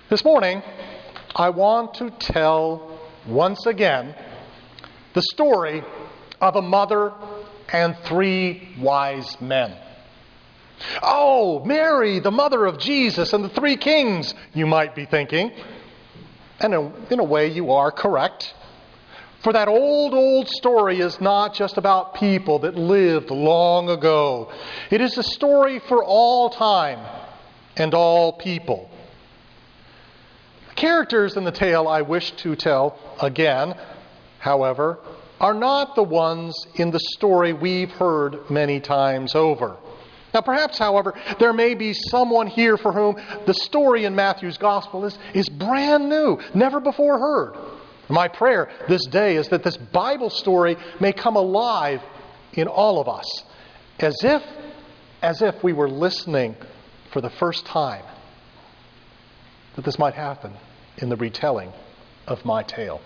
This morning, I want to tell once again the story of a mother and three wise men. Oh, Mary, the mother of Jesus and the three kings, you might be thinking. And in a way, you are correct. For that old story is not just about people that lived long ago. It is a story for all time and all people. The characters in the tale I wish to tell again, however, are not the ones in the story we've heard many times over. Now perhaps, however, there may be someone here for whom the story in Matthew's Gospel is brand new, never before heard. My prayer this day is that this Bible story may come alive in all of us, as if we were listening for the first time, that this might happen in the retelling of my tale.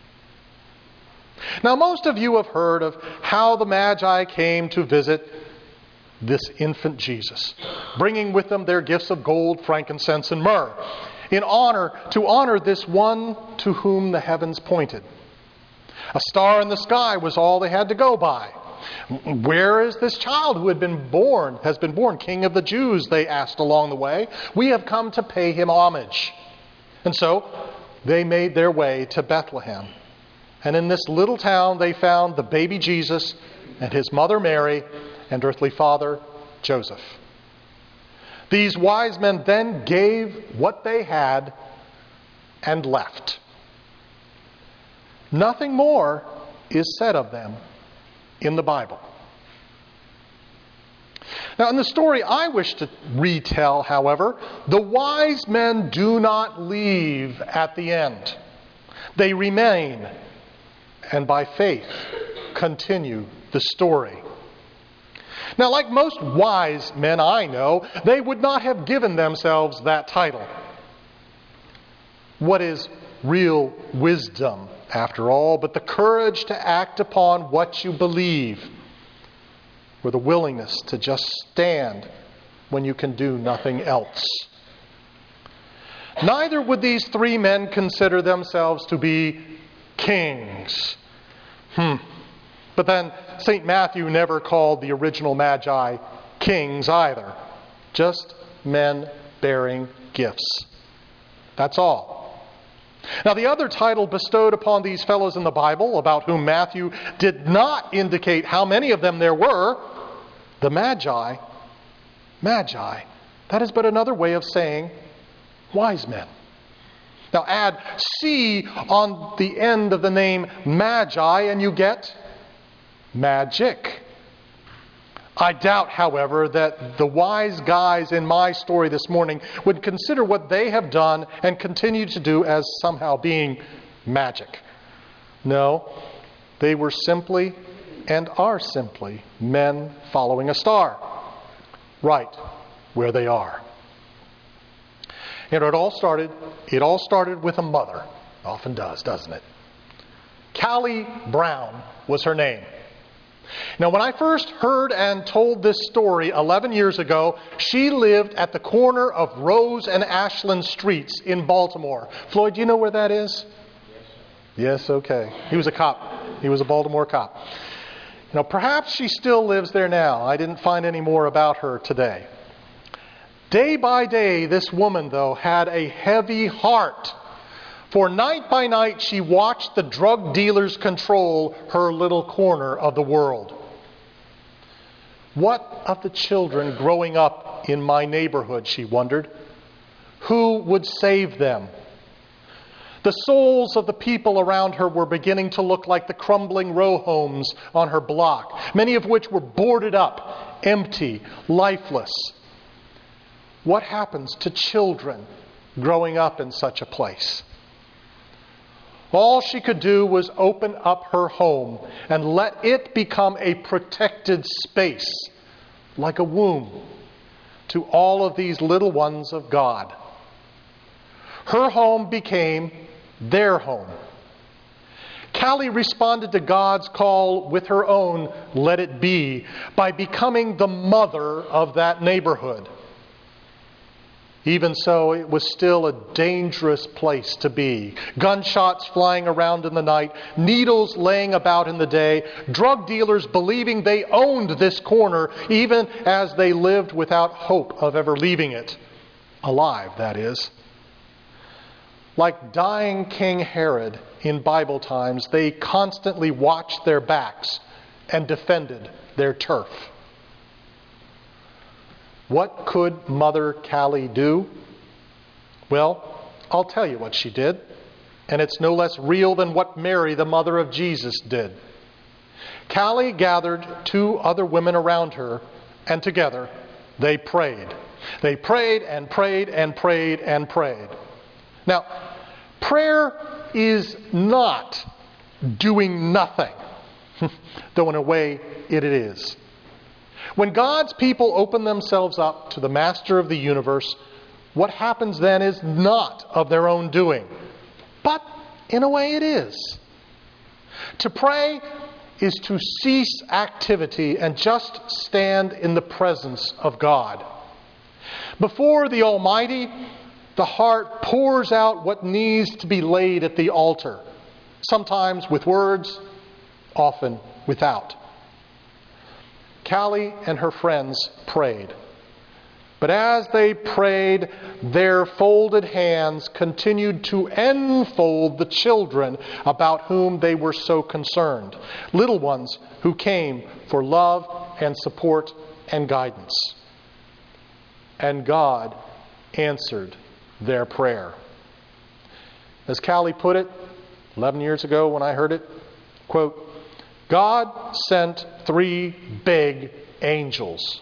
Now, most of you have heard of how the Magi came to visit this infant Jesus, bringing with them their gifts of gold, frankincense, and myrrh, to honor this one to whom the heavens pointed. A star in the sky was all they had to go by. Where is this child who has been born, King of the Jews, they asked along the way. We have come to pay him homage. And so they made their way to Bethlehem. And in this little town they found the baby Jesus and his mother Mary and earthly father Joseph. These wise men then gave what they had and left. Nothing more is said of them in the Bible. Now, in the story I wish to retell, however, the wise men do not leave at the end. They remain, and by faith continue the story. Now, like most wise men I know, they would not have given themselves that title. What is real wisdom, after all, but the courage to act upon what you believe, or the willingness to just stand when you can do nothing else? Neither would these three men consider themselves to be kings. But then St. Matthew never called the original Magi kings either. Just men bearing gifts. That's all. Now, the other title bestowed upon these fellows in the Bible, about whom Matthew did not indicate how many of them there were, the Magi. Magi. That is but another way of saying wise men. Now add C on the end of the name Magi and you get magic. I doubt, however, that the wise guys in my story this morning would consider what they have done and continue to do as somehow being magic. No, they were simply and are simply men following a star, right where they are. And it all started with a mother. Often does, doesn't it? Callie Brown was her name. Now, when I first heard and told this story 11 years ago, she lived at the corner of Rose and Ashland Streets in Baltimore. Floyd, do you know where that is? Yes, okay. He was a cop. He was a Baltimore cop. Perhaps she still lives there now. I didn't find any more about her today. Day by day, this woman, though, had a heavy heart. For night by night, she watched the drug dealers control her little corner of the world. What of the children growing up in my neighborhood, she wondered? Who would save them? The souls of the people around her were beginning to look like the crumbling row homes on her block, many of which were boarded up, empty, lifeless. What happens to children growing up in such a place? All she could do was open up her home and let it become a protected space, like a womb, to all of these little ones of God. Her home became their home. Callie responded to God's call with her own "let it be" by becoming the mother of that neighborhood. Even so, it was still a dangerous place to be. Gunshots flying around in the night, needles laying about in the day, drug dealers believing they owned this corner, even as they lived without hope of ever leaving it. Alive, that is. Like dying King Herod in Bible times, they constantly watched their backs and defended their turf. What could Mother Callie do? Well, I'll tell you what she did, and it's no less real than what Mary, the mother of Jesus, did. Callie gathered 2 other women around her, and together they prayed. They prayed and prayed and prayed and prayed. Now, prayer is not doing nothing, though in a way it is. When God's people open themselves up to the Master of the universe, what happens then is not of their own doing, but in a way it is. To pray is to cease activity and just stand in the presence of God. Before the Almighty, the heart pours out what needs to be laid at the altar, sometimes with words, often without. Callie and her friends prayed. But as they prayed, their folded hands continued to enfold the children about whom they were so concerned, little ones who came for love and support and guidance. And God answered their prayer. As Callie put it 11 years ago when I heard it, quote, God sent 3 big angels.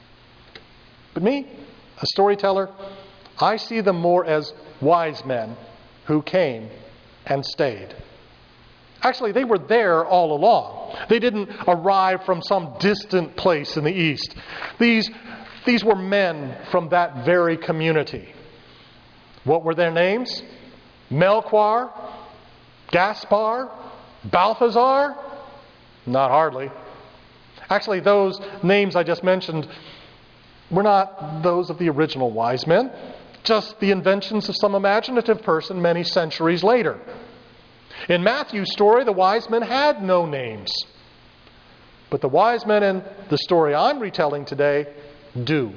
But me, a storyteller, I see them more as wise men who came and stayed. Actually, they were there all along. They didn't arrive from some distant place in the east. These were men from that very community. What were their names? Melchior, Gaspar, Balthazar? Not hardly. Actually, those names I just mentioned were not those of the original wise men, just the inventions of some imaginative person many centuries later. In Matthew's story, the wise men had no names. But the wise men in the story I'm retelling today do.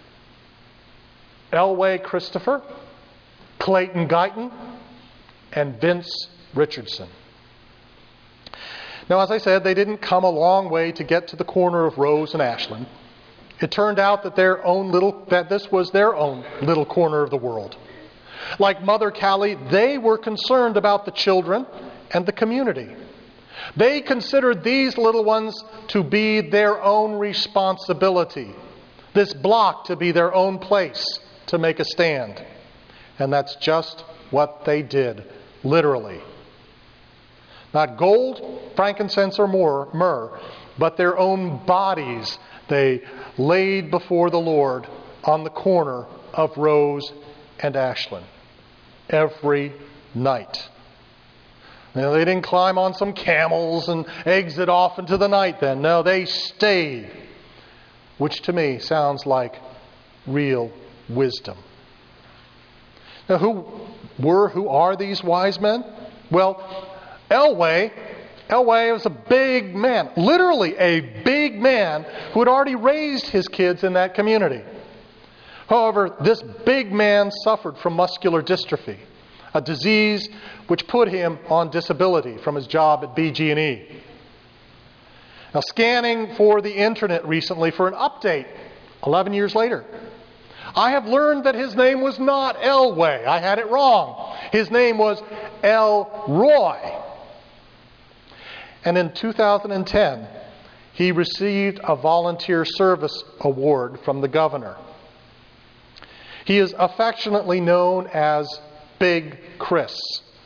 Elway Christopher, Clayton Guyton, and Vince Richardson. Now, as I said, they didn't come a long way to get to the corner of Rose and Ashland. It turned out that this was their own little corner of the world. Like Mother Callie, they were concerned about the children and the community. They considered these little ones to be their own responsibility, this block to be their own place to make a stand. And that's just what they did, literally. Not gold, frankincense, or myrrh, but their own bodies they laid before the Lord on the corner of Rose and Ashland every night. Now, they didn't climb on some camels and exit off into the night then. No, they stayed, which to me sounds like real wisdom. Now, who are these wise men? Well, Elway was a big man, literally a big man who had already raised his kids in that community. However, this big man suffered from muscular dystrophy, a disease which put him on disability from his job at BG&E. Now, scanning for the internet recently for an update 11 years later, I have learned that his name was not Elway. I had it wrong. His name was Elroy. And in 2010, he received a volunteer service award from the governor. He is affectionately known as Big Chris.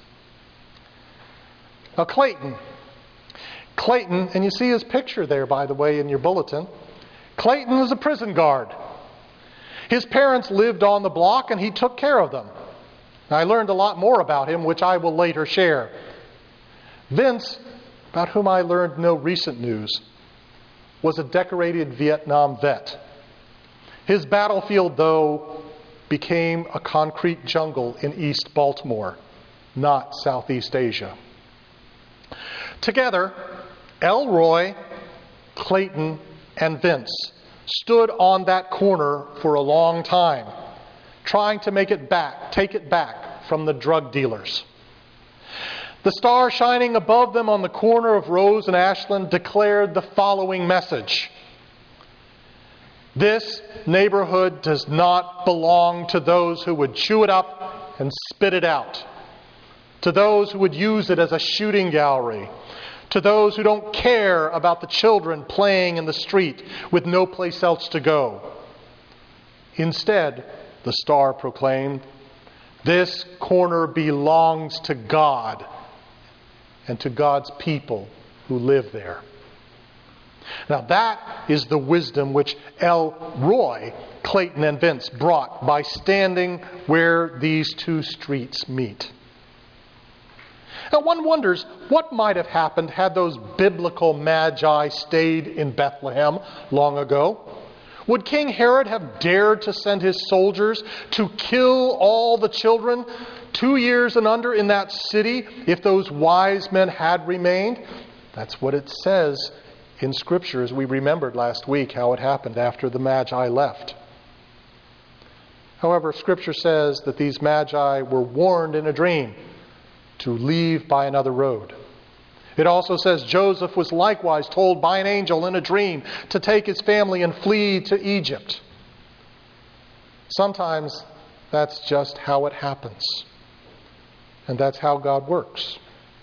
Now, Clayton, and you see his picture there, by the way, in your bulletin. Clayton was a prison guard. His parents lived on the block, and he took care of them. I learned a lot more about him, which I will later share. Vince, about whom I learned no recent news, was a decorated Vietnam vet. His battlefield, though, became a concrete jungle in East Baltimore, not Southeast Asia. Together, Elroy, Clayton, and Vince stood on that corner for a long time, trying to take it back from the drug dealers. The star shining above them on the corner of Rose and Ashland declared the following message: "This neighborhood does not belong to those who would chew it up and spit it out, to those who would use it as a shooting gallery, to those who don't care about the children playing in the street with no place else to go. Instead," the star proclaimed, "this corner belongs to God and to God's people who live there." Now that is the wisdom which Elroy, Clayton, and Vince brought by standing where these two streets meet. Now one wonders what might have happened had those biblical magi stayed in Bethlehem long ago. Would King Herod have dared to send his soldiers to kill all the children 2 years and under in that city if those wise men had remained? That's what it says in Scripture, as we remembered last week how it happened after the Magi left. However, Scripture says that these Magi were warned in a dream to leave by another road. It also says Joseph was likewise told by an angel in a dream to take his family and flee to Egypt. Sometimes that's just how it happens. And that's how God works.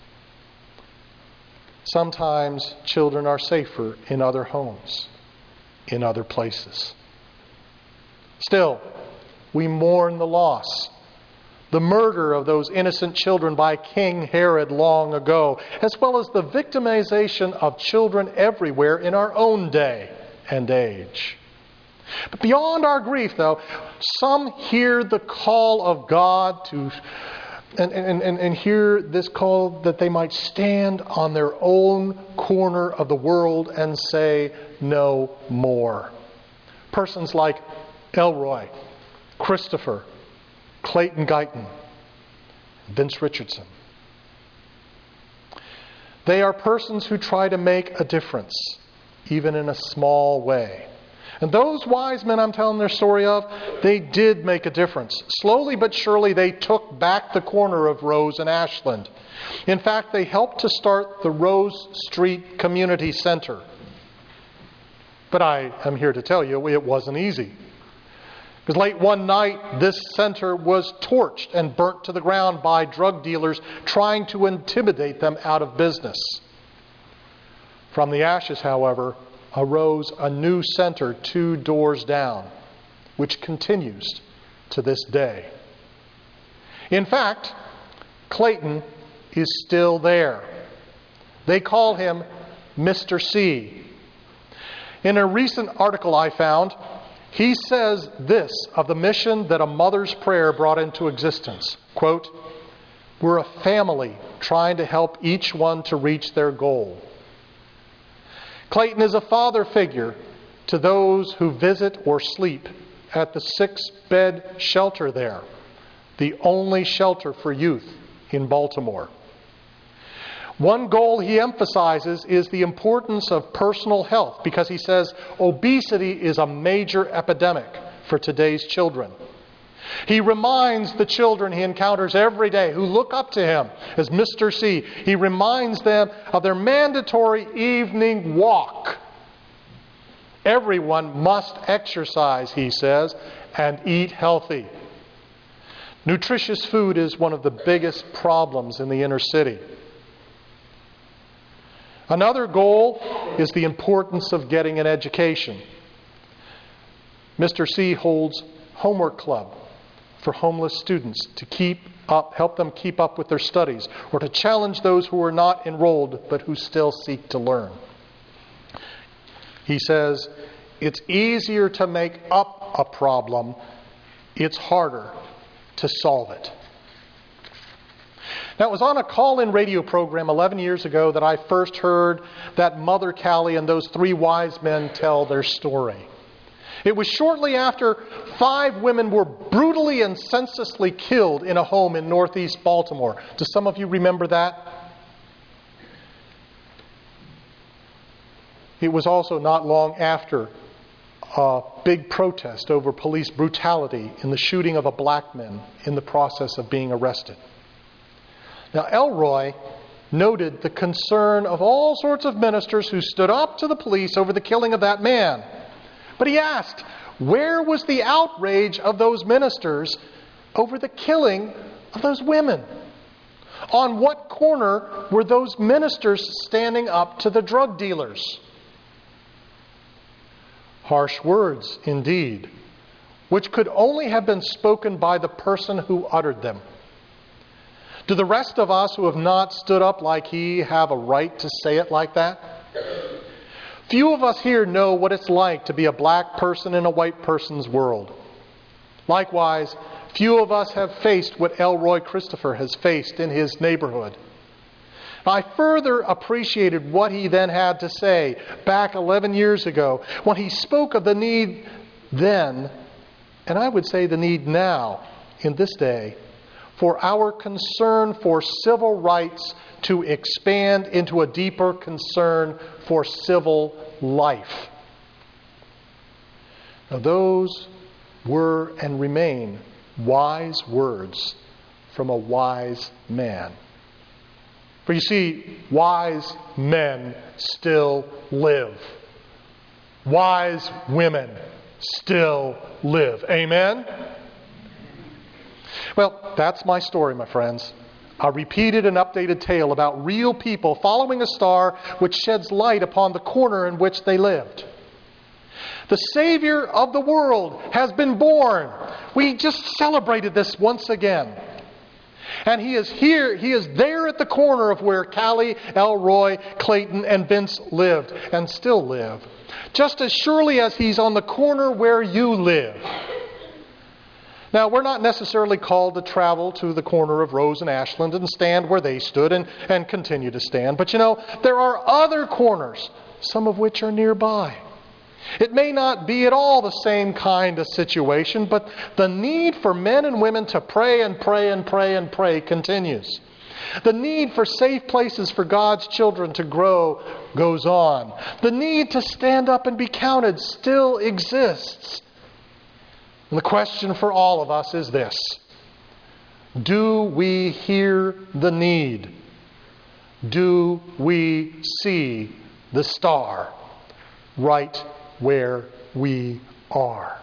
Sometimes children are safer in other homes, in other places. Still, we mourn the loss, the murder of those innocent children by King Herod long ago, as well as the victimization of children everywhere in our own day and age. But beyond our grief, though, some hear the call of God to and hear this call that they might stand on their own corner of the world and say no more. Persons like Elroy, Christopher, Clayton Guyton, Vince Richardson. They are persons who try to make a difference, even in a small way. And those wise men I'm telling their story of, they did make a difference. Slowly but surely they took back the corner of Rose and Ashland. In fact, they helped to start the Rose Street Community Center. But I am here to tell you it wasn't easy. Because late one night, this center was torched and burnt to the ground by drug dealers trying to intimidate them out of business. From the ashes, however, arose a new center 2 doors down, which continues to this day. In fact, Clayton is still there. They call him Mr. C. In a recent article I found, he says this of the mission that a mother's prayer brought into existence. Quote, "We're a family trying to help each one to reach their goal." Clayton is a father figure to those who visit or sleep at the 6-bed shelter there, the only shelter for youth in Baltimore. One goal he emphasizes is the importance of personal health because he says obesity is a major epidemic for today's children. He reminds the children he encounters every day who look up to him as Mr. C. He reminds them of their mandatory evening walk. Everyone must exercise, he says, and eat healthy. Nutritious food is one of the biggest problems in the inner city. Another goal is the importance of getting an education. Mr. C. holds homework club for homeless students to help them keep up with their studies, or to challenge those who are not enrolled but who still seek to learn. He says, it's easier to make up a problem, it's harder to solve it. Now, it was on a call-in radio program 11 years ago that I first heard that Mother Callie and those 3 wise men tell their story. It was shortly after 5 women were brutally and senselessly killed in a home in northeast Baltimore. Do some of you remember that? It was also not long after a big protest over police brutality in the shooting of a black man in the process of being arrested. Now, Elroy noted the concern of all sorts of ministers who stood up to the police over the killing of that man. But he asked, where was the outrage of those ministers over the killing of those women? On what corner were those ministers standing up to the drug dealers? Harsh words, indeed, which could only have been spoken by the person who uttered them. Do the rest of us who have not stood up like he have a right to say it like that? Few of us here know what it's like to be a black person in a white person's world. Likewise, few of us have faced what Elroy Christopher has faced in his neighborhood. I further appreciated what he then had to say back 11 years ago when he spoke of the need then, and I would say the need now, in this day, for our concern for civil rights to expand into a deeper concern for civil life. Now, those were and remain wise words from a wise man. For you see, wise men still live. Wise women still live. Amen? Well, that's my story, my friends. A repeated and updated tale about real people following a star which sheds light upon the corner in which they lived. The Savior of the world has been born. We just celebrated this once again. And He is here, He is there at the corner of where Callie, Elroy, Clayton, and Vince lived and still live. Just as surely as He's on the corner where you live. Now, we're not necessarily called to travel to the corner of Rose and Ashland and stand where they stood and continue to stand. But you know, there are other corners, some of which are nearby. It may not be at all the same kind of situation, but the need for men and women to pray and pray and pray and pray continues. The need for safe places for God's children to grow goes on. The need to stand up and be counted still exists. And the question for all of us is this: do we hear the need? Do we see the star right where we are?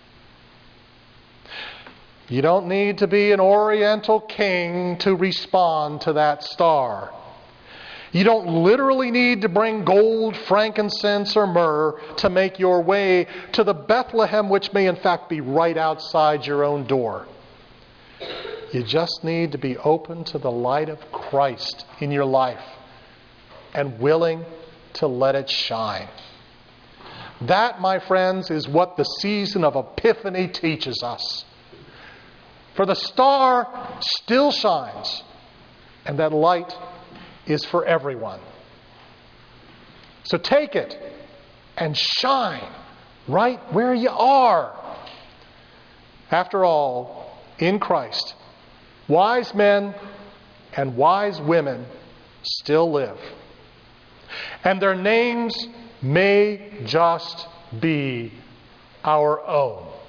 You don't need to be an Oriental king to respond to that star. You don't literally need to bring gold, frankincense, or myrrh to make your way to the Bethlehem, which may in fact be right outside your own door. You just need to be open to the light of Christ in your life and willing to let it shine. That, my friends, is what the season of Epiphany teaches us. For the star still shines, and that light is for everyone. So take it and shine right where you are. After all, in Christ, wise men and wise women still live. And their names may just be our own.